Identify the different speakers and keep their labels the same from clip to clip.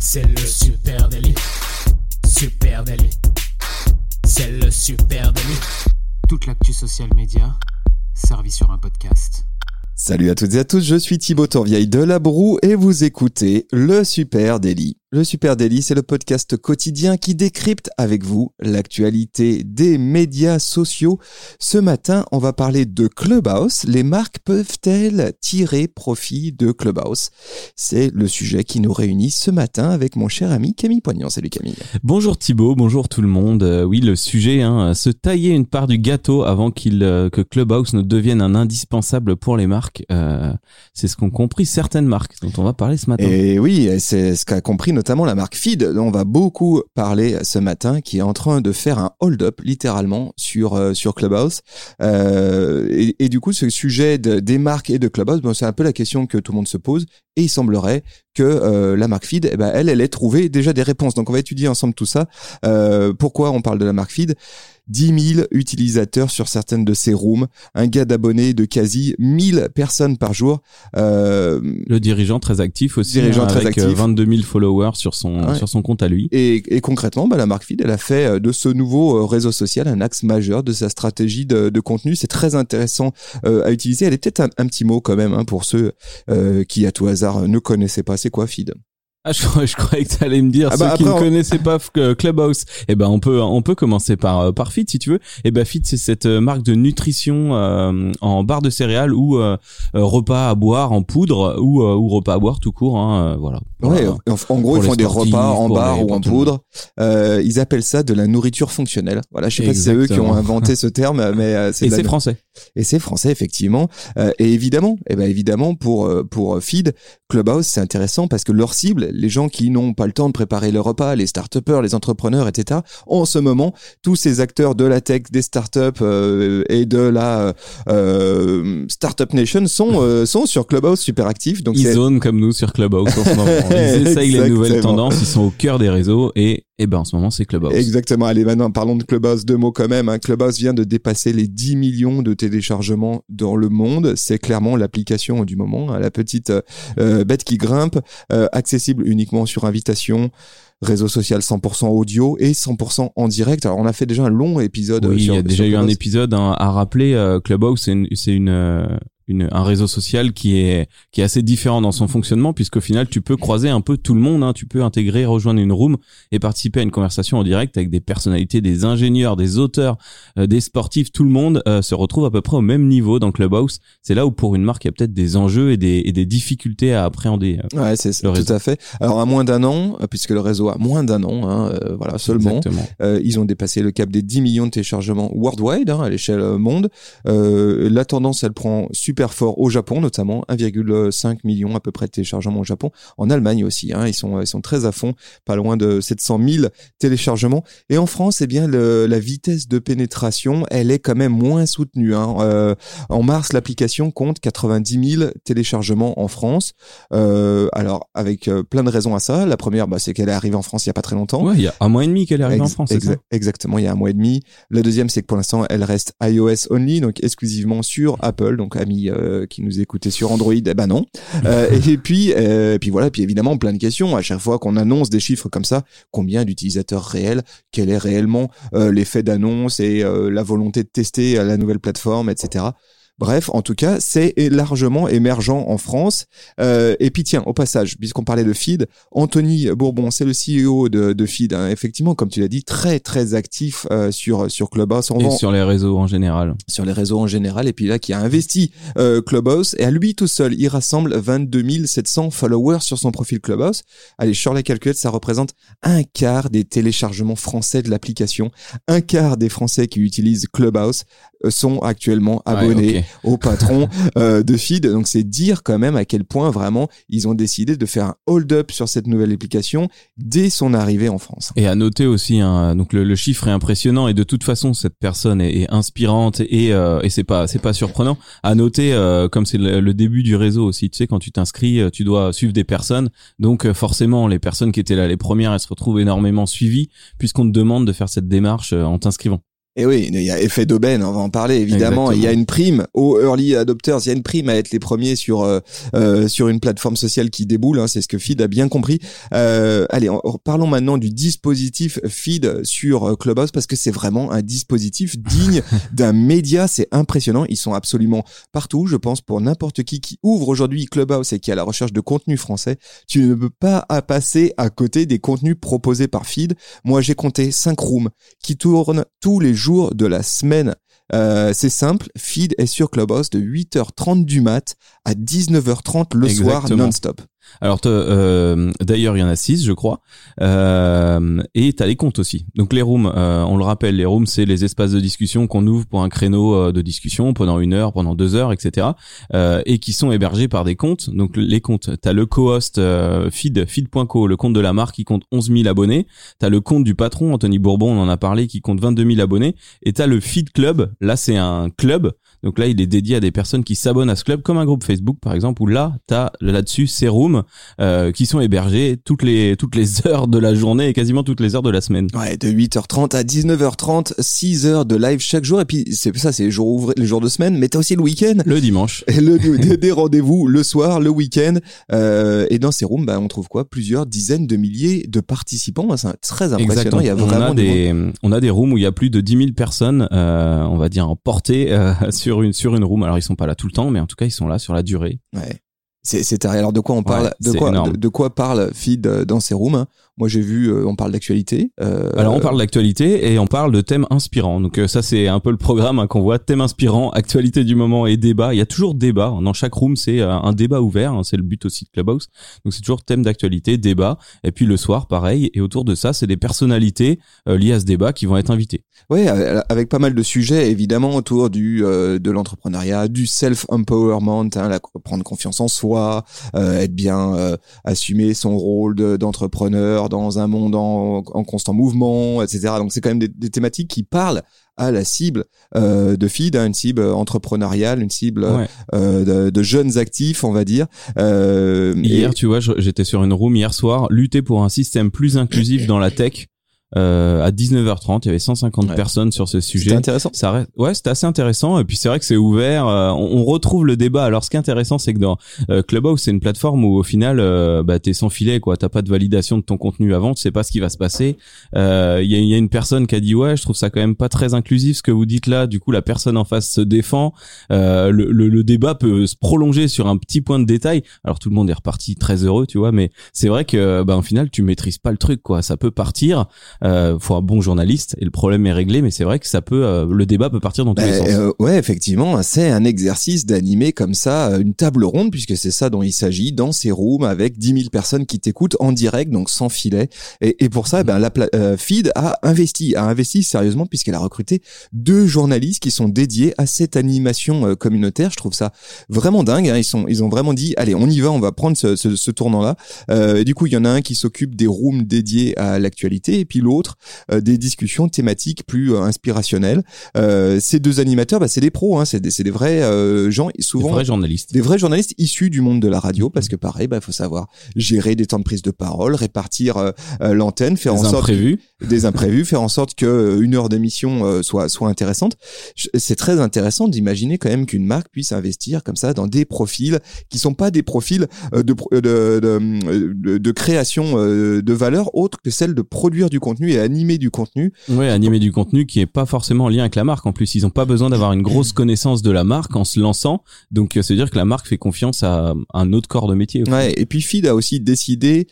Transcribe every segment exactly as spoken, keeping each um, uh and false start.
Speaker 1: C'est le Super Daily. Super Daily. C'est le Super Daily. Toute l'actu social média servie sur un podcast.
Speaker 2: Salut à toutes et à tous, je suis Thibaut Tourvieille de La Broue et vous écoutez le Super Daily. Le Super Daily, c'est le podcast quotidien qui décrypte avec vous l'actualité des médias sociaux. Ce matin, on va parler de Clubhouse. Les marques peuvent-elles tirer profit de Clubhouse ? C'est le sujet qui nous réunit ce matin avec mon cher ami Camille Poignant. Salut Camille.
Speaker 3: Bonjour Thibaut, bonjour tout le monde. Euh, oui, le sujet, hein, se tailler une part du gâteau avant qu'il euh, que Clubhouse ne devienne un indispensable pour les marques. Euh, c'est ce qu'ont compris certaines marques dont on va parler ce matin.
Speaker 2: Et oui, c'est ce qu'a compris notamment la marque Feed, dont on va beaucoup parler ce matin, qui est en train de faire un hold-up littéralement sur euh, sur Clubhouse. Euh, et, et du coup, ce sujet de, des marques et de Clubhouse, bon, c'est un peu la question que tout le monde se pose. Et il semblerait que euh, la marque Feed, eh ben, elle, elle ait trouvé déjà des réponses. Donc, on va étudier ensemble tout ça. Euh, pourquoi on parle de la marque Feed ? dix mille utilisateurs sur certaines de ces rooms, un gain d'abonnés de quasi mille personnes par jour. Euh,
Speaker 3: le dirigeant très actif aussi,
Speaker 2: dirigeant
Speaker 3: hein,
Speaker 2: très
Speaker 3: avec
Speaker 2: actif.
Speaker 3: vingt-deux mille followers sur son ouais. sur son compte à lui.
Speaker 2: Et, et concrètement, bah, la marque Feed, elle a fait de ce nouveau réseau social un axe majeur de sa stratégie de, de contenu. C'est très intéressant euh, à utiliser. Elle est peut-être un, un petit mot quand même hein, pour ceux euh, qui, à tout hasard, ne connaissaient pas. C'est quoi Feed ?
Speaker 3: Ah, je, je croyais que tu allais me dire
Speaker 2: ah
Speaker 3: ceux
Speaker 2: bah
Speaker 3: qui
Speaker 2: après,
Speaker 3: ne
Speaker 2: on...
Speaker 3: connaissaient pas Clubhouse. Eh ben on peut on peut commencer par par Feed si tu veux. Eh ben Feed c'est cette marque de nutrition euh, en barre de céréales ou euh, repas à boire en poudre ou euh, ou repas à boire tout court hein, euh, voilà.
Speaker 2: Ouais,
Speaker 3: voilà.
Speaker 2: En, en gros ils font des repas en barre ou en poudre. Euh, ils appellent ça de la nourriture fonctionnelle. Voilà, je sais pas Exactement. si c'est eux qui ont inventé ce terme mais euh, c'est
Speaker 3: Et
Speaker 2: la...
Speaker 3: c'est français.
Speaker 2: Et c'est français effectivement. Euh, et évidemment, eh ben évidemment pour pour Feed, Clubhouse c'est intéressant parce que leur cible, les gens qui n'ont pas le temps de préparer le repas, les start-upers, les entrepreneurs, et cetera. En ce moment, tous ces acteurs de la tech, des start-up euh, et de la euh, Startup Nation sont euh, sont sur Clubhouse super actifs. Donc
Speaker 3: ils
Speaker 2: c'est...
Speaker 3: zonent comme nous sur Clubhouse en ce moment. Ils essayent les nouvelles tendances, ils sont au cœur des réseaux et et ben en ce moment c'est Clubhouse.
Speaker 2: Exactement. Allez maintenant parlons de Clubhouse, deux mots quand même. Hein. Clubhouse vient de dépasser les dix millions de téléchargements dans le monde. C'est clairement l'application du moment, hein, la petite euh, bête qui grimpe, euh, accessible uniquement sur invitation. Réseau social cent pour cent audio et cent pour cent en direct. Alors on a fait déjà un long épisode.
Speaker 3: Oui,
Speaker 2: sur,
Speaker 3: il y a déjà eu un épisode hein, à rappeler. Euh, Clubhouse c'est une, c'est une euh... Une, un réseau social qui est qui est assez différent dans son fonctionnement puisqu'au final tu peux croiser un peu tout le monde hein. Tu peux intégrer, rejoindre une room et participer à une conversation en direct avec des personnalités, des ingénieurs, des auteurs, euh, des sportifs. Tout le monde euh, se retrouve à peu près au même niveau dans Clubhouse. C'est là où pour une marque il y a peut-être des enjeux et des et des difficultés à appréhender. Euh,
Speaker 2: ouais, c'est tout réseau. À fait. Alors à moins d'un an, puisque le réseau a moins d'un an, hein, euh, voilà seulement, euh, ils ont dépassé le cap des dix millions de téléchargements worldwide hein, à l'échelle monde. Euh, la tendance elle prend super fort au Japon notamment, un virgule cinq million à peu près de téléchargements au Japon, en Allemagne aussi, hein, ils sont ils sont très à fond, pas loin de sept cent mille téléchargements. Et en France, eh bien le, la vitesse de pénétration, elle est quand même moins soutenue. Hein. Euh, en mars, l'application compte quatre-vingt-dix mille téléchargements en France. Euh, alors avec euh, plein de raisons à ça. La première, bah, c'est qu'elle est arrivée en France il y a pas très longtemps.
Speaker 3: Ouais, il y a un mois et demi qu'elle est arrivée Ex- en France. Exa- c'est ça
Speaker 2: exactement, il y a un mois et demi. La deuxième, c'est que pour l'instant, elle reste iOS only, donc exclusivement sur Apple, donc amis euh, qui nous écoutaient sur Android, eh ben non. Euh, et puis, euh, et puis voilà, puis évidemment plein de questions à chaque fois qu'on annonce des chiffres comme ça. Combien d'utilisateurs réels ? Quel est réellement euh, l'effet d'annonce et euh, la volonté de tester la nouvelle plateforme, et cetera. Bref, en tout cas, c'est largement émergent en France. Euh, et puis tiens, au passage, puisqu'on parlait de Feed, Anthony Bourbon, c'est le C E O de, de Feed. Hein, effectivement, comme tu l'as dit, très très actif euh, sur sur Clubhouse.
Speaker 3: On et vend, sur les réseaux en général.
Speaker 2: Sur les réseaux en général. Et puis là, qui a investi euh, Clubhouse. Et à lui tout seul, il rassemble vingt-deux mille sept cents followers sur son profil Clubhouse. Allez, sur la calculette, ça représente un quart des téléchargements français de l'application. Un quart des Français qui utilisent Clubhouse sont actuellement abonnés ouais, okay. au patron euh, de Feed. Donc c'est dire quand même à quel point vraiment ils ont décidé de faire un hold-up sur cette nouvelle application dès son arrivée en France.
Speaker 3: Et à noter aussi, hein, donc le, le chiffre est impressionnant et de toute façon cette personne est, est inspirante et, euh, et c'est pas c'est pas surprenant. À noter, euh, comme c'est le, le début du réseau aussi, tu sais, quand tu t'inscris, tu dois suivre des personnes. Donc forcément, les personnes qui étaient là les premières, elles se retrouvent énormément suivies puisqu'on te demande de faire cette démarche en t'inscrivant.
Speaker 2: Et oui, il y a effet d'aubaine, on va en parler évidemment. Exactement. Il y a une prime aux early adopters, il y a une prime à être les premiers sur euh, euh, sur une plateforme sociale qui déboule. Hein, c'est ce que Feed a bien compris. Euh, allez, en, parlons maintenant du dispositif Feed sur Clubhouse parce que c'est vraiment un dispositif digne d'un média. C'est impressionnant. Ils sont absolument partout. Je pense pour n'importe qui qui ouvre aujourd'hui Clubhouse et qui est à la recherche de contenu français, tu ne peux pas à passer à côté des contenus proposés par Feed. Moi, j'ai compté cinq rooms qui tournent tous les jours de la semaine. Euh, c'est simple, Feed est sur Clubhouse de huit heures trente du mat à dix-neuf heures trente le Exactement. soir non-stop.
Speaker 3: Alors euh, d'ailleurs il y en a six je crois euh, et t'as les comptes aussi. Donc les rooms, euh, on le rappelle, les rooms c'est les espaces de discussion qu'on ouvre pour un créneau euh, de discussion pendant une heure, pendant deux heures, et cetera. Euh, et qui sont hébergés par des comptes. Donc les comptes, t'as le co-host euh, Feed, feed point co, le compte de la marque qui compte onze mille abonnés. T'as le compte du patron Anthony Bourbon, on en a parlé, qui compte vingt-deux mille abonnés. Et t'as le Feed Club. Là c'est un club. Donc là, il est dédié à des personnes qui s'abonnent à ce club, comme un groupe Facebook, par exemple, où là, t'as là-dessus ces rooms euh, qui sont hébergés toutes les toutes les heures de la journée et quasiment toutes les heures de la semaine.
Speaker 2: Ouais, de huit heures trente à dix-neuf heures trente, six heures de live chaque jour. Et puis c'est ça, c'est les jours ouvrés, les jours de semaine, mais t'as aussi le week-end.
Speaker 3: Le dimanche.
Speaker 2: Et le, des, des rendez-vous le soir, le week-end. Euh, et dans ces rooms, bah, on trouve quoi? Plusieurs dizaines de milliers de participants. C'est très impressionnant.
Speaker 3: Exactement.
Speaker 2: Il y a vraiment
Speaker 3: on a des, des on a des rooms où il y a plus de dix mille personnes, euh, on va dire en portée euh, sur sur une sur une room. Alors ils sont pas là tout le temps, mais en tout cas ils sont là sur la durée.
Speaker 2: Ouais. C'est c'est alors de quoi on parle, ouais, de quoi de, de quoi parle Feed dans ces rooms. Moi j'ai vu, euh, on parle d'actualité. Euh,
Speaker 3: Alors on parle d'actualité et on parle de thèmes inspirants. Donc euh, ça c'est un peu le programme hein, qu'on voit, thèmes inspirants, actualité du moment et débat. Il y a toujours débat. Dans chaque room c'est euh, un débat ouvert. Hein, c'est le but aussi de Clubhouse. Donc c'est toujours thème d'actualité, débat. Et puis le soir pareil. Et autour de ça c'est des personnalités euh, liées à ce débat qui vont être invitées.
Speaker 2: Oui, avec pas mal de sujets évidemment autour du euh, de l'entrepreneuriat, du self-empowerment, hein, la, prendre confiance en soi, euh, être bien, euh, assumer son rôle de, d'entrepreneur dans un monde en, en constant mouvement, et cetera. Donc c'est quand même des, des thématiques qui parlent à la cible euh, de Feed, hein, une cible entrepreneuriale, une cible ouais. euh, de, de jeunes actifs, on va dire. Euh,
Speaker 3: hier,
Speaker 2: et...
Speaker 3: tu vois, j'étais sur une room hier soir, lutter pour un système plus inclusif dans la tech. Euh, à dix-neuf heures trente, il y avait cent cinquante ouais. personnes sur ce sujet.
Speaker 2: C'était intéressant.
Speaker 3: Ça reste, ouais, c'était assez intéressant. Et puis c'est vrai que c'est ouvert. Euh, on, on retrouve le débat. Alors ce qui est intéressant, c'est que dans euh, Clubhouse, c'est une plateforme où au final, euh, bah t'es sans filet, quoi. T'as pas de validation de ton contenu avant. Tu sais pas ce qui va se passer. Il euh, y a, y a une personne qui a dit ouais, je trouve ça quand même pas très inclusif ce que vous dites là. Du coup, la personne en face se défend. Euh, le, le, le débat peut se prolonger sur un petit point de détail. Alors tout le monde est reparti très heureux, tu vois. Mais c'est vrai que bah au final, tu maîtrises pas le truc, quoi. Ça peut partir. Euh, faut un bon journaliste et le problème est réglé, mais c'est vrai que ça peut, euh, le débat peut partir dans tous bah, les sens.
Speaker 2: Euh, ouais, effectivement, c'est un exercice d'animer comme ça une table ronde, puisque c'est ça dont il s'agit dans ces rooms avec dix mille personnes qui t'écoutent en direct, donc sans filet. Et, et pour ça, ben la euh, Feed a investi, a investi sérieusement puisqu'elle a recruté deux journalistes qui sont dédiés à cette animation euh, communautaire. Je trouve ça vraiment dingue. Hein. Ils sont, ils ont vraiment dit, allez, on y va, on va prendre ce, ce, ce tournant-là. Euh, et du coup, il y en a un qui s'occupe des rooms dédiés à l'actualité, et puis l'autre Euh, des discussions thématiques plus euh, inspirationnelles. Euh, ces deux animateurs, bah, c'est des pros, hein, c'est des, c'est des vrais euh, gens, souvent
Speaker 3: des vrais journalistes,
Speaker 2: des vrais journalistes issus du monde de la radio, parce que pareil, bah, faut savoir gérer des temps de prise de parole, répartir euh, euh, l'antenne, faire
Speaker 3: des
Speaker 2: en sorte
Speaker 3: imprévus.
Speaker 2: Que, des imprévus, faire en sorte que euh, une heure d'émission euh, soit soit intéressante. C'est très intéressant d'imaginer quand même qu'une marque puisse investir comme ça dans des profils qui sont pas des profils euh, de, de, de, de, de création euh, de valeur autre que celle de produire du contenu et animer du contenu.
Speaker 3: Oui, animer du contenu qui est pas forcément en lien avec la marque. En plus, ils ont pas besoin d'avoir une grosse connaissance de la marque en se lançant. Donc, c'est dire que la marque fait confiance à un autre corps de métier.
Speaker 2: Ouais. Et puis, Feed a aussi décidé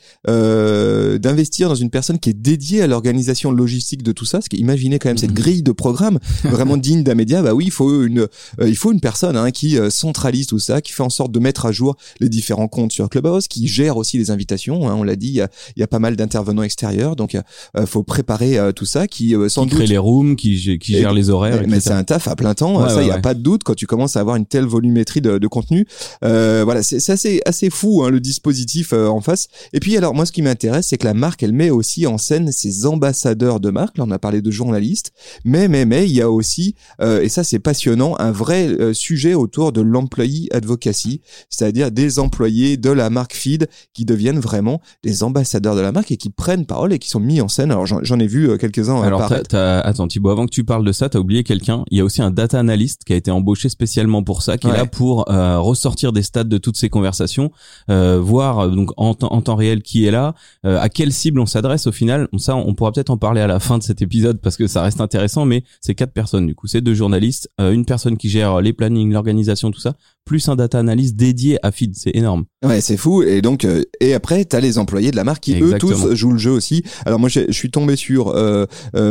Speaker 2: euh, d'investir dans une personne qui est dédiée à l'organisation logistique de tout ça. Parce qu'imaginez quand même cette grille de programme vraiment digne d'un média. Bah oui, il faut une, euh, il faut une personne hein, qui euh, centralise tout ça, qui fait en sorte de mettre à jour les différents comptes sur Clubhouse, qui gère aussi les invitations. Hein, on l'a dit, il y a, il y a pas mal d'intervenants extérieurs, donc euh, faut préparer euh, tout ça, qui euh, sans
Speaker 3: qui
Speaker 2: doute
Speaker 3: crée les rooms, qui, qui gère et, les horaires.
Speaker 2: Mais c'est un taf à plein temps. Ouais, ça, il ouais, y a ouais. pas de doute quand tu commences à avoir une telle volumétrie de, de contenu. Euh, voilà, c'est, c'est assez, assez fou hein, le dispositif euh, en face. Et puis alors moi, ce qui m'intéresse, c'est que la marque, elle met aussi en scène ses ambassadeurs de marque. Là, on a parlé de journalistes, mais mais mais il y a aussi, euh, et ça c'est passionnant, un vrai euh, sujet autour de l'employee advocacy, c'est-à-dire des employés de la marque Feed qui deviennent vraiment des ambassadeurs de la marque et qui prennent parole et qui sont mis en scène. Alors j'en, j'en ai vu quelques-uns.
Speaker 3: Alors,
Speaker 2: t'as,
Speaker 3: t'as, attends, Thibaut, avant que tu parles de ça, t'as oublié quelqu'un. Il y a aussi un data analyst qui a été embauché spécialement pour ça, qui ouais. est là pour euh, ressortir des stats de toutes ces conversations, euh, voir donc en, t- en temps réel qui est là, euh, à quelle cible on s'adresse au final. Ça, on pourra peut-être en parler à la fin de cet épisode parce que ça reste intéressant. Mais c'est quatre personnes du coup, c'est deux journalistes, euh, une personne qui gère les plannings, l'organisation, tout ça, plus un data analyst dédié à Feed. C'est énorme.
Speaker 2: Ouais, c'est fou. Et donc, euh, et après, t'as les employés de la marque qui Exactement. eux tous jouent le jeu aussi. Alors moi, je suis tombé sur euh,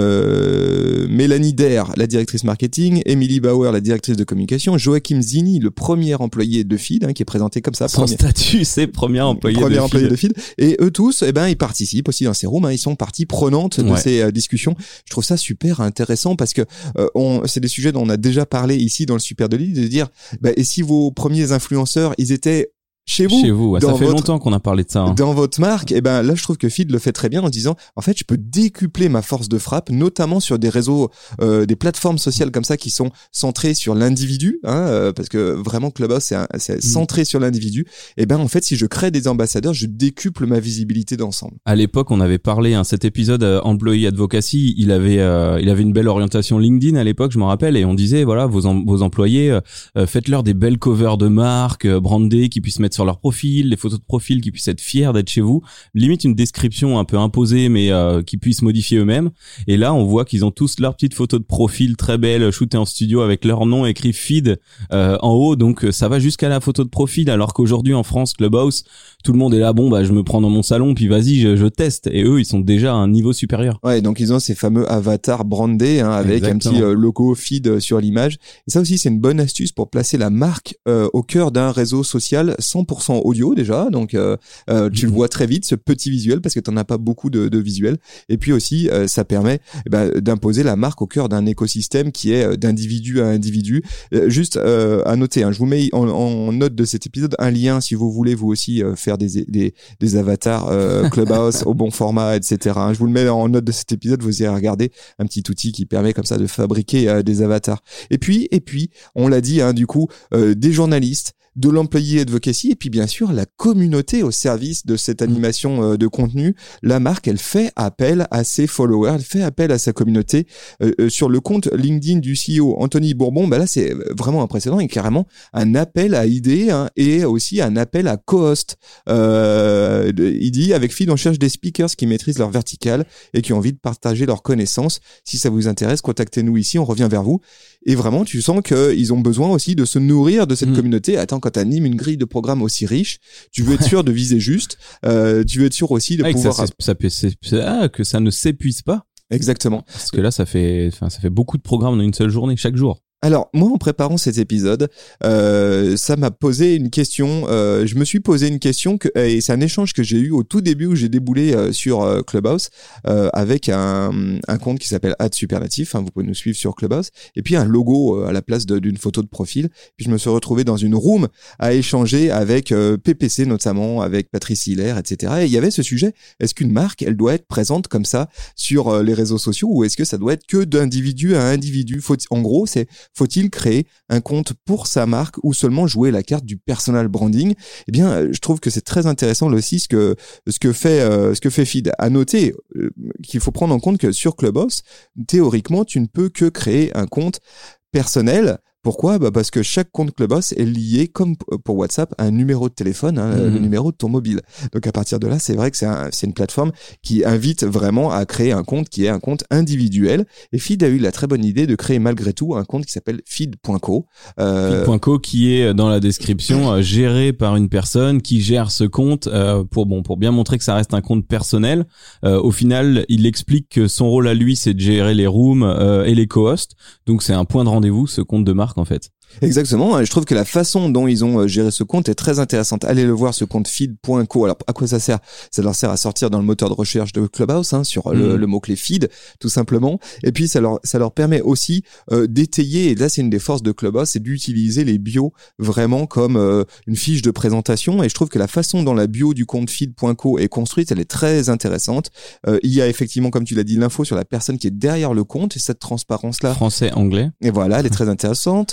Speaker 2: euh, Mélanie Der, la directrice marketing, Emily Bauer, la directrice de communication, Joachim Zini, le premier employé de Feed, hein, qui est présenté comme ça.
Speaker 3: Son premier... statut, c'est premier employé
Speaker 2: premier
Speaker 3: de
Speaker 2: employé
Speaker 3: Feed.
Speaker 2: de Feed. Et eux tous, eh ben, ils participent aussi dans ces rooms. Hein, ils sont partie prenante de ouais. ces euh, discussions. Je trouve ça super intéressant parce que euh, on, c'est des sujets dont on a déjà parlé ici dans le Super Daily, de dire, bah, et si vos premiers influenceurs, ils étaient chez vous,
Speaker 3: chez vous, ouais, ça fait votre, longtemps qu'on a parlé de ça. Hein.
Speaker 2: Dans votre marque, et ben là, je trouve que Feed le fait très bien en disant, en fait, je peux décupler ma force de frappe, notamment sur des réseaux, euh, des plateformes sociales comme ça qui sont centrées sur l'individu, hein, euh, parce que vraiment Clubhouse c'est, un, c'est centré mmh. sur l'individu. Et ben en fait, si je crée des ambassadeurs, je décuple ma visibilité d'ensemble.
Speaker 3: À l'époque, on avait parlé, hein, cet épisode euh, Employee Advocacy, il avait, euh, il avait une belle orientation LinkedIn à l'époque, je m'en rappelle, et on disait voilà, vos, em- vos employés, euh, faites-leur des belles covers de marque, euh, brandées, qui puissent mettre sur leur profil, les photos de profil qui puissent être fiers d'être chez vous, limite une description un peu imposée mais euh, qui puissent modifier eux-mêmes. Et là on voit qu'ils ont tous leurs petites photos de profil très belles shootées en studio avec leur nom écrit Feed euh, en haut, donc ça va jusqu'à la photo de profil, alors qu'aujourd'hui en France Clubhouse tout le monde est là, bon bah je me prends dans mon salon puis vas-y je, je teste, et eux ils sont déjà à un niveau supérieur.
Speaker 2: Ouais, donc ils ont ces fameux avatars brandés, hein, avec Exactement. un petit euh, logo Feed sur l'image, et ça aussi c'est une bonne astuce pour placer la marque euh, au cœur d'un réseau social cent pour cent audio déjà, donc euh, euh, tu mmh. le vois très vite, ce petit visuel, parce que t'en as pas beaucoup de, de visuels, et puis aussi euh, ça permet eh ben, d'imposer la marque au cœur d'un écosystème qui est d'individu à individu. Euh, juste euh, à noter, hein, je vous mets en, en note de cet épisode un lien si vous voulez vous aussi euh, faire des, des, des avatars euh, Clubhouse au bon format, et cetera. Hein, je vous le mets en note de cet épisode, vous irez regarder un petit outil qui permet comme ça de fabriquer euh, des avatars. Et puis, et puis, on l'a dit, hein, du coup, euh, des journalistes, de l'employé advocacy, et puis bien sûr la communauté au service de cette animation euh, de contenu. La marque, elle fait appel à ses followers, elle fait appel à sa communauté. Euh, euh, sur le compte LinkedIn du C E O Anthony Bourbon, bah là c'est vraiment impressionnant, et carrément un appel à idées, hein, et aussi un appel à co-host. Euh, il dit, avec Feed on cherche des speakers qui maîtrisent leur verticale et qui ont envie de partager leurs connaissances. Si ça vous intéresse, contactez-nous ici, on revient vers vous. Et vraiment, tu sens qu'ils ont besoin aussi de se nourrir de cette mmh. communauté. Attends, quand tu animes une grille de programme aussi riche, tu veux être sûr de viser juste, euh, tu veux être sûr aussi de
Speaker 3: ah,
Speaker 2: pouvoir...
Speaker 3: Que ça, ça, ça, ça, ah, que ça ne s'épuise pas.
Speaker 2: Exactement.
Speaker 3: Parce que là, ça fait, enfin, ça fait beaucoup de programmes en une seule journée, chaque jour.
Speaker 2: Alors, moi, en préparant cet épisode, euh, ça m'a posé une question, euh, je me suis posé une question, que, et c'est un échange que j'ai eu au tout début où j'ai déboulé euh, sur euh, Clubhouse, euh, avec un, un compte qui s'appelle Ad Superlatif, hein, vous pouvez nous suivre sur Clubhouse, et puis un logo euh, à la place de, d'une photo de profil. Puis je me suis retrouvé dans une room à échanger avec euh, P P C notamment, avec Patrice Hilaire, et cetera. Et il y avait ce sujet, est-ce qu'une marque, elle doit être présente comme ça sur euh, les réseaux sociaux, ou est-ce que ça doit être que d'individu à individu? Faut, en gros, c'est faut-il créer un compte pour sa marque ou seulement jouer la carte du personal branding? Eh bien, je trouve que c'est très intéressant là aussi ce que ce que fait euh, ce que fait Feed. À noter euh, qu'il faut prendre en compte que sur Clubhouse, théoriquement, tu ne peux que créer un compte personnel. Pourquoi? Bah parce que chaque compte Clubhouse est lié, comme pour WhatsApp, à un numéro de téléphone, hein, mmh. le numéro de ton mobile. Donc à partir de là, c'est vrai que c'est, un, c'est une plateforme qui invite vraiment à créer un compte qui est un compte individuel. Et Feed a eu la très bonne idée de créer malgré tout un compte qui s'appelle feed point co.
Speaker 3: Euh... feed point co qui est dans la description euh, géré par une personne qui gère ce compte euh, pour bon pour bien montrer que ça reste un compte personnel. Euh, au final, il explique que son rôle à lui, c'est de gérer les rooms euh, et les co-hosts. Donc c'est un point de rendez-vous, ce compte de marque en fait.
Speaker 2: Exactement, je trouve que la façon dont ils ont géré ce compte est très intéressante. Allez le voir, ce compte feed point co. Alors à quoi ça sert? Ça leur sert à sortir dans le moteur de recherche de Clubhouse, hein, sur mmh. le, le mot-clé feed, tout simplement. Et puis ça leur ça leur permet aussi euh, d'étayer, et là c'est une des forces de Clubhouse, c'est d'utiliser les bios vraiment comme euh, une fiche de présentation. Et je trouve que la façon dont la bio du compte feed point co est construite, elle est très intéressante. Euh, il y a effectivement, comme tu l'as dit, l'info sur la personne qui est derrière le compte, et cette transparence-là.
Speaker 3: Français, anglais.
Speaker 2: Et voilà, elle est très intéressante. La bio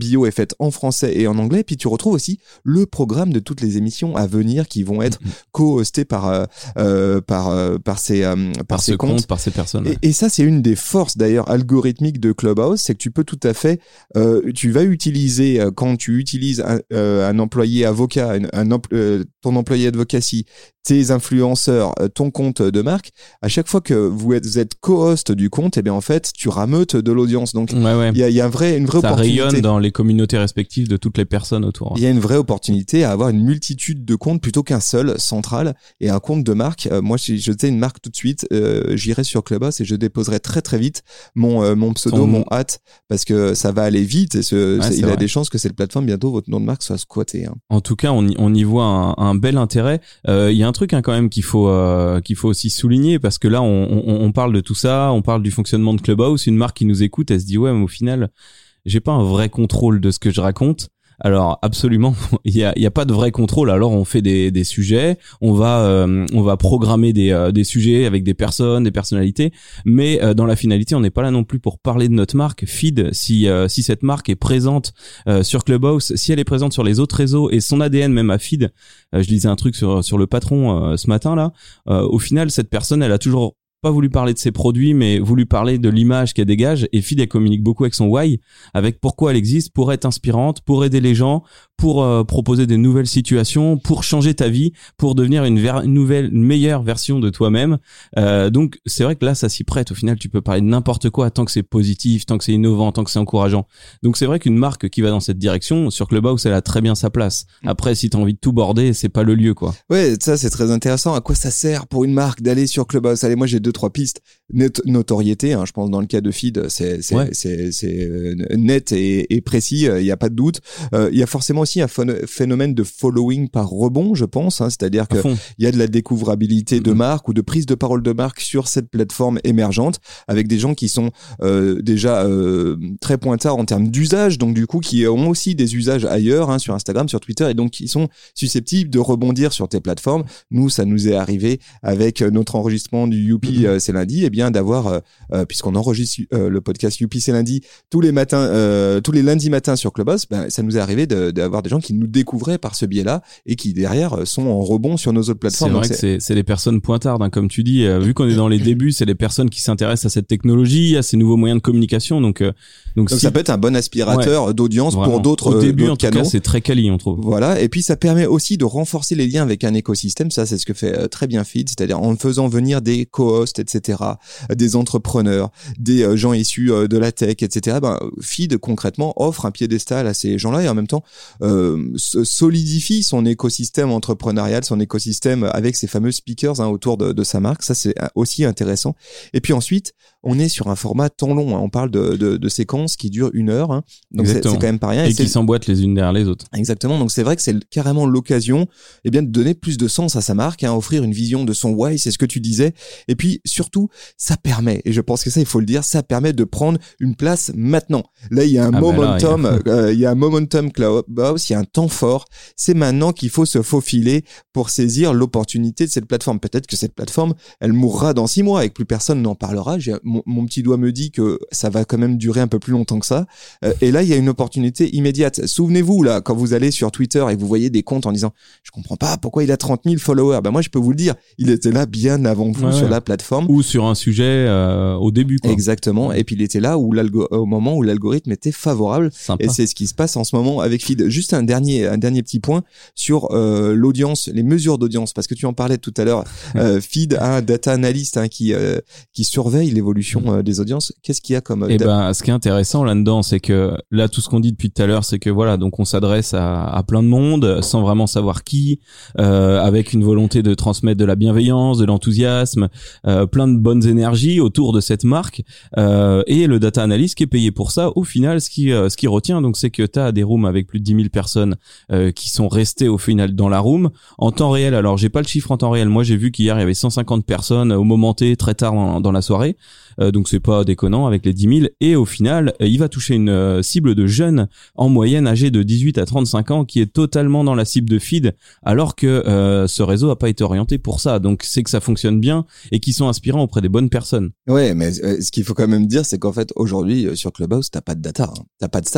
Speaker 2: bio est faite en français et en anglais. Et puis tu retrouves aussi le programme de toutes les émissions à venir qui vont être co-hostées par euh, par euh, par ces euh, par,
Speaker 3: par
Speaker 2: ces
Speaker 3: ce
Speaker 2: comptes,
Speaker 3: compte, par ces personnes. Ouais.
Speaker 2: Et, et ça, c'est une des forces d'ailleurs algorithmiques de Clubhouse, c'est que tu peux tout à fait, euh, tu vas utiliser euh, quand tu utilises un, euh, un employé avocat, un, un empl- euh, ton employé advocacy, tes influenceurs, euh, ton compte de marque, à chaque fois que vous êtes, vous êtes co-host du compte, et eh bien en fait, tu rameutes de l'audience. Donc il ouais, ouais. y a, y a un vrai, une vraie
Speaker 3: ça
Speaker 2: opportunité.
Speaker 3: Ça rayonne dans les communautés respectives de toutes les personnes autour.
Speaker 2: Il y a une vraie opportunité à avoir une multitude de comptes plutôt qu'un seul central et un compte de marque. Euh, moi, si je faisais une marque tout de suite, euh, j'irais sur Clubhouse et je déposerais très très vite mon euh, mon pseudo, Ton... mon hâte, parce que ça va aller vite et ce, ouais, il vrai. a des chances que cette plateforme bientôt votre nom de marque soit squatté. Hein.
Speaker 3: En tout cas, on y, on y voit un, un bel intérêt. Il euh, y a un truc hein, quand même qu'il faut euh, qu'il faut aussi souligner parce que là, on, on, on parle de tout ça, on parle du fonctionnement de Clubhouse. Une marque qui nous écoute, elle se dit ouais, mais au final, j'ai pas un vrai contrôle de ce que je raconte. Alors absolument, il y a il y a pas de vrai contrôle. Alors on fait des des sujets, on va euh, on va programmer des euh, des sujets avec des personnes, des personnalités, mais euh, dans la finalité, on n'est pas là non plus pour parler de notre marque. Feed, si euh, si cette marque est présente euh, sur Clubhouse, si elle est présente sur les autres réseaux et son A D N même à Feed, euh, je lisais un truc sur sur le patron euh, ce matin là. Euh, au final, cette personne, elle a toujours pas voulu parler de ses produits, mais voulu parler de l'image qu'elle dégage. Et Feed, elle communique beaucoup avec son why, avec pourquoi elle existe, pour être inspirante, pour aider les gens, pour euh, proposer des nouvelles situations, pour changer ta vie, pour devenir une, ver- une nouvelle, une meilleure version de toi-même. Euh, donc, c'est vrai que là, ça s'y prête. Au final, tu peux parler de n'importe quoi tant que c'est positif, tant que c'est innovant, tant que c'est encourageant. Donc, c'est vrai qu'une marque qui va dans cette direction, sur Clubhouse, elle a très bien sa place. Après, si t'as envie de tout border, c'est pas le lieu, quoi.
Speaker 2: Ouais, ça, c'est très intéressant. À quoi ça sert pour une marque d'aller sur Clubhouse? Allez, moi, j'ai deux, trois pistes. Net- notoriété, hein, je pense dans le cas de Feed, c'est, c'est, ouais. c'est, c'est euh, net et, et précis, il euh, y a pas de doute. Il euh, y a forcément aussi un ph- phénomène de following par rebond, je pense, hein, c'est-à-dire que il y a de la découvrabilité mmh. de marque ou de prise de parole de marque sur cette plateforme émergente avec des gens qui sont euh, déjà euh, très pointards en termes d'usage, donc du coup qui ont aussi des usages ailleurs, hein, sur Instagram, sur Twitter, et donc qui sont susceptibles de rebondir sur tes plateformes. Nous, ça nous est arrivé avec notre enregistrement du Youpi, mmh. euh, c'est lundi, et bien d'avoir, euh, euh, puisqu'on enregistre euh, le podcast Youpi c'est lundi tous les matins, euh, tous les lundis matins sur Clubhouse, ben, ça nous est arrivé de, d'avoir des gens qui nous découvraient par ce biais-là et qui derrière sont en rebond sur nos autres plateformes.
Speaker 3: C'est vrai
Speaker 2: donc,
Speaker 3: que c'est, c'est les personnes pointardes, hein, comme tu dis. Euh, vu qu'on est dans les débuts, c'est les personnes qui s'intéressent à cette technologie, à ces nouveaux moyens de communication. Donc, euh,
Speaker 2: donc, donc si... ça peut être un bon aspirateur ouais, d'audience vraiment. Pour d'autres.
Speaker 3: Au début,
Speaker 2: d'autres
Speaker 3: en tout
Speaker 2: canaux.
Speaker 3: cas, c'est très quali, on trouve.
Speaker 2: Voilà, et puis ça permet aussi de renforcer les liens avec un écosystème. Ça, c'est ce que fait euh, très bien Feed, c'est-à-dire en faisant venir des co-hosts, et cetera, des entrepreneurs, des euh, gens issus euh, de la tech, et cetera. Ben, Feed concrètement offre un piédestal à ces gens-là et en même temps euh, solidifie son écosystème entrepreneurial, son écosystème avec ces fameux speakers hein, autour de, de sa marque. Ça, c'est aussi intéressant. Et puis ensuite, on est sur un format temps long. Hein. On parle de, de, de séquences qui durent une heure. Hein. Donc c'est, c'est quand même pas rien.
Speaker 3: Et, et
Speaker 2: qui
Speaker 3: s'emboîtent les unes derrière les autres.
Speaker 2: Exactement. Donc c'est vrai que c'est carrément l'occasion, eh bien, de donner plus de sens à sa marque, hein, offrir une vision de son why, c'est ce que tu disais. Et puis surtout, ça permet, et je pense que ça, il faut le dire, ça permet de prendre une place maintenant. Là, il y a un ah momentum, ben là, il, y a... Euh, il y a un momentum Clubhouse, il y a un temps fort. C'est maintenant qu'il faut se faufiler pour saisir l'opportunité de cette plateforme. Peut-être que cette plateforme, elle mourra dans six mois et que plus personne n'en parlera. J'ai, mon, mon petit doigt me dit que ça va quand même durer un peu plus longtemps que ça. Euh, et là, il y a une opportunité immédiate. Souvenez-vous, là, quand vous allez sur Twitter et que vous voyez des comptes en disant « Je comprends pas pourquoi il a trente mille followers ». Ben moi, je peux vous le dire, il était là bien avant vous ouais, sur ouais. la plateforme.
Speaker 3: Ou sur un sujet euh, au début. Quoi.
Speaker 2: Exactement. Et puis, il était là où l'algo- au moment où l'algorithme était favorable.
Speaker 3: Sympa.
Speaker 2: Et c'est ce qui se passe en ce moment avec Feed. Juste un dernier, un dernier petit point sur euh, l'audience, les mesures d'audience, parce que tu en parlais tout à l'heure. Euh, Feed a un data analyst hein, qui euh, qui surveille l'évolution euh, des audiences. Qu'est-ce qu'il y a comme
Speaker 3: Eh ben, ce qui est intéressant là-dedans, c'est que là, tout ce qu'on dit depuis tout à l'heure, c'est que voilà, donc on s'adresse à, à plein de monde sans vraiment savoir qui, euh, avec une volonté de transmettre de la bienveillance, de l'enthousiasme, euh, plein de bonnes énergies autour de cette marque. Euh, et le data analyst qui est payé pour ça, au final, ce qui euh, ce qui retient, donc, c'est que t'as des rooms avec plus de dix mille personnes euh, qui sont restées au final dans la room en temps réel. Alors, j'ai pas le chiffre en temps réel. Moi, j'ai vu qu'hier il y avait cent cinquante personnes au moment T, très tard dans, dans la soirée. Euh, donc c'est pas déconnant avec les dix mille. Et au final, il va toucher une euh, cible de jeunes en moyenne âgés de dix-huit à trente-cinq ans qui est totalement dans la cible de Feed, alors que euh, ce réseau a pas été orienté pour ça. Donc c'est que ça fonctionne bien et qu'ils sont inspirants auprès des bonnes personnes.
Speaker 2: Ouais, mais euh, ce qu'il faut quand même dire, c'est qu'en fait aujourd'hui sur Clubhouse, t'as pas de data, hein. T'as pas de stats.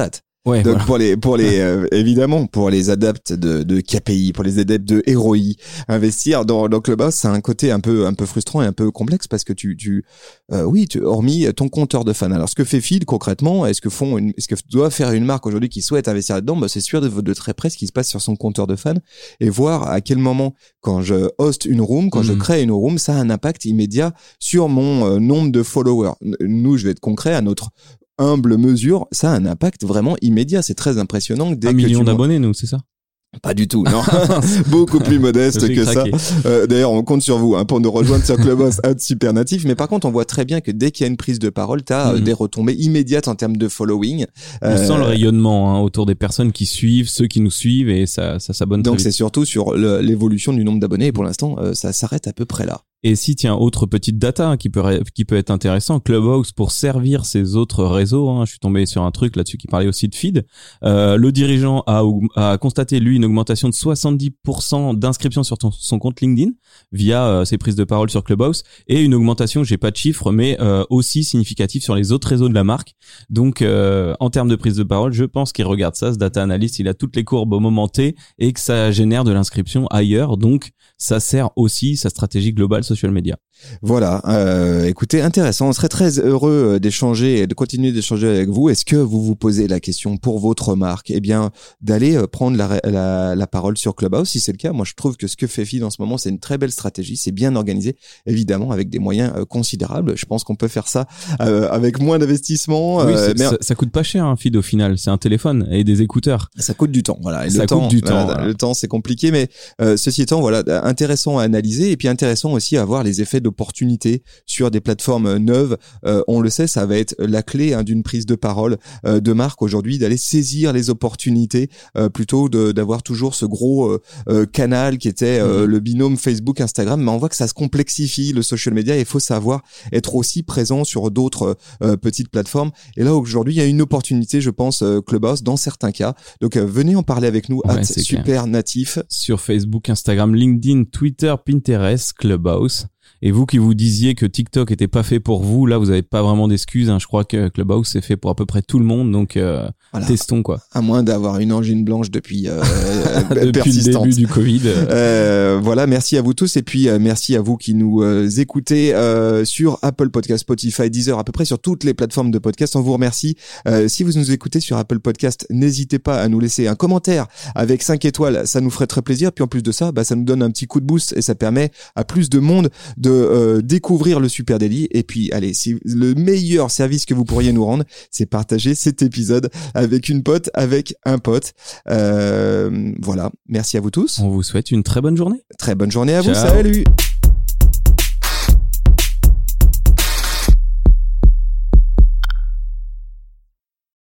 Speaker 3: Ouais,
Speaker 2: Donc
Speaker 3: voilà.
Speaker 2: pour les pour les euh, évidemment pour les adeptes de de K P I, pour les adeptes de R O I, investir dans dans Clubhouse, c'est un côté un peu un peu frustrant et un peu complexe parce que tu tu euh, oui, tu, hormis ton compteur de fans. Alors ce que fait Feed concrètement, est-ce que font une, est-ce que doit faire une marque aujourd'hui qui souhaite investir là-dedans, bah c'est sûr de de très près ce qui se passe sur son compteur de fans et voir à quel moment quand je host une room, quand mmh. je crée une room, ça a un impact immédiat sur mon euh, nombre de followers. Nous, je vais être concret à notre humble mesure, ça a un impact vraiment immédiat. C'est très impressionnant. Dès
Speaker 3: un
Speaker 2: que
Speaker 3: million
Speaker 2: tu
Speaker 3: d'abonnés, nous, c'est ça?
Speaker 2: Pas du tout, non. Beaucoup plus modeste que
Speaker 3: craqué.
Speaker 2: ça. Euh, d'ailleurs, on compte sur vous hein, pour nous rejoindre sur Clubhouse at Supernatif. Mais par contre, on voit très bien que dès qu'il y a une prise de parole, t'as mmh. euh, des retombées immédiates en termes de following.
Speaker 3: On euh, sent le rayonnement hein, autour des personnes qui suivent, ceux qui nous suivent, et ça, ça s'abonne.
Speaker 2: Donc c'est surtout sur le, l'évolution du nombre d'abonnés. Et pour l'instant, euh, ça s'arrête à peu près là.
Speaker 3: Et si, tiens, autre petite data hein, qui peut qui peut être intéressant, Clubhouse pour servir ses autres réseaux, hein, je suis tombé sur un truc là-dessus qui parlait aussi de feed, euh, le dirigeant a, a constaté, lui, une augmentation de soixante-dix pour cent d'inscriptions sur ton, son compte LinkedIn via euh, ses prises de parole sur Clubhouse et une augmentation, j'ai pas de chiffres, mais euh, aussi significative sur les autres réseaux de la marque. Donc, euh, en termes de prise de parole, je pense qu'il regarde ça, ce data analyst, il a toutes les courbes au moment T et que ça génère de l'inscription ailleurs. Donc, ça sert aussi sa stratégie globale social media.
Speaker 2: Voilà, euh, écoutez, intéressant. On serait très heureux d'échanger et de continuer d'échanger avec vous. Est-ce que vous vous posez la question pour votre marque, eh bien, d'aller prendre la, la, la parole sur Clubhouse, si c'est le cas. Moi, je trouve que ce que fait Feed en ce moment, c'est une très belle stratégie. C'est bien organisé, évidemment, avec des moyens euh, considérables. Je pense qu'on peut faire ça euh, avec moins d'investissement.
Speaker 3: Oui,
Speaker 2: euh, mais...
Speaker 3: ça, ça coûte pas cher, un Feed au final. C'est un téléphone et des écouteurs.
Speaker 2: Ça coûte du temps, voilà. Et
Speaker 3: ça
Speaker 2: le
Speaker 3: coûte
Speaker 2: temps,
Speaker 3: du temps.
Speaker 2: Voilà,
Speaker 3: voilà.
Speaker 2: Le temps, c'est compliqué, mais euh, ceci étant, voilà, intéressant à analyser et puis intéressant aussi à voir les effets d'opportunité sur des plateformes neuves. Euh, on le sait, ça va être la clé hein, d'une prise de parole euh, de marque aujourd'hui, d'aller saisir les opportunités euh, plutôt de, d'avoir toujours ce gros euh, euh, canal qui était euh, mmh. le binôme Facebook, Instagram. Mais on voit que ça se complexifie, le social media. Il faut savoir être aussi présent sur d'autres euh, petites plateformes. Et là, aujourd'hui, il y a une opportunité, je pense, euh, Clubhouse dans certains cas. Donc, euh, venez en parler avec nous
Speaker 3: ouais,
Speaker 2: at Supernatif.
Speaker 3: Sur Facebook, Instagram, LinkedIn, Twitter, Pinterest, Clubhouse. Et vous qui vous disiez que TikTok était pas fait pour vous, là vous avez pas vraiment d'excuses. Hein. Je crois que Clubhouse c'est fait pour à peu près tout le monde, donc euh, voilà. Testons quoi.
Speaker 2: À moins d'avoir une angine blanche depuis euh,
Speaker 3: depuis
Speaker 2: persistante.
Speaker 3: le début du Covid.
Speaker 2: Euh, voilà, merci à vous tous et puis euh, merci à vous qui nous euh, écoutez euh, sur Apple Podcast, Spotify, Deezer, à peu près sur toutes les plateformes de podcast. On vous remercie. Euh, si vous nous écoutez sur Apple Podcast, n'hésitez pas à nous laisser un commentaire avec cinq étoiles, ça nous ferait très plaisir. Puis en plus de ça, bah ça nous donne un petit coup de boost et ça permet à plus de monde de Euh, découvrir le Super Daily. Et puis allez, si le meilleur service que vous pourriez nous rendre, c'est partager cet épisode avec une pote, avec un pote. Euh, voilà, merci à vous tous.
Speaker 3: On vous souhaite une très bonne journée.
Speaker 2: Très bonne journée à
Speaker 3: Ciao.
Speaker 2: vous, salut.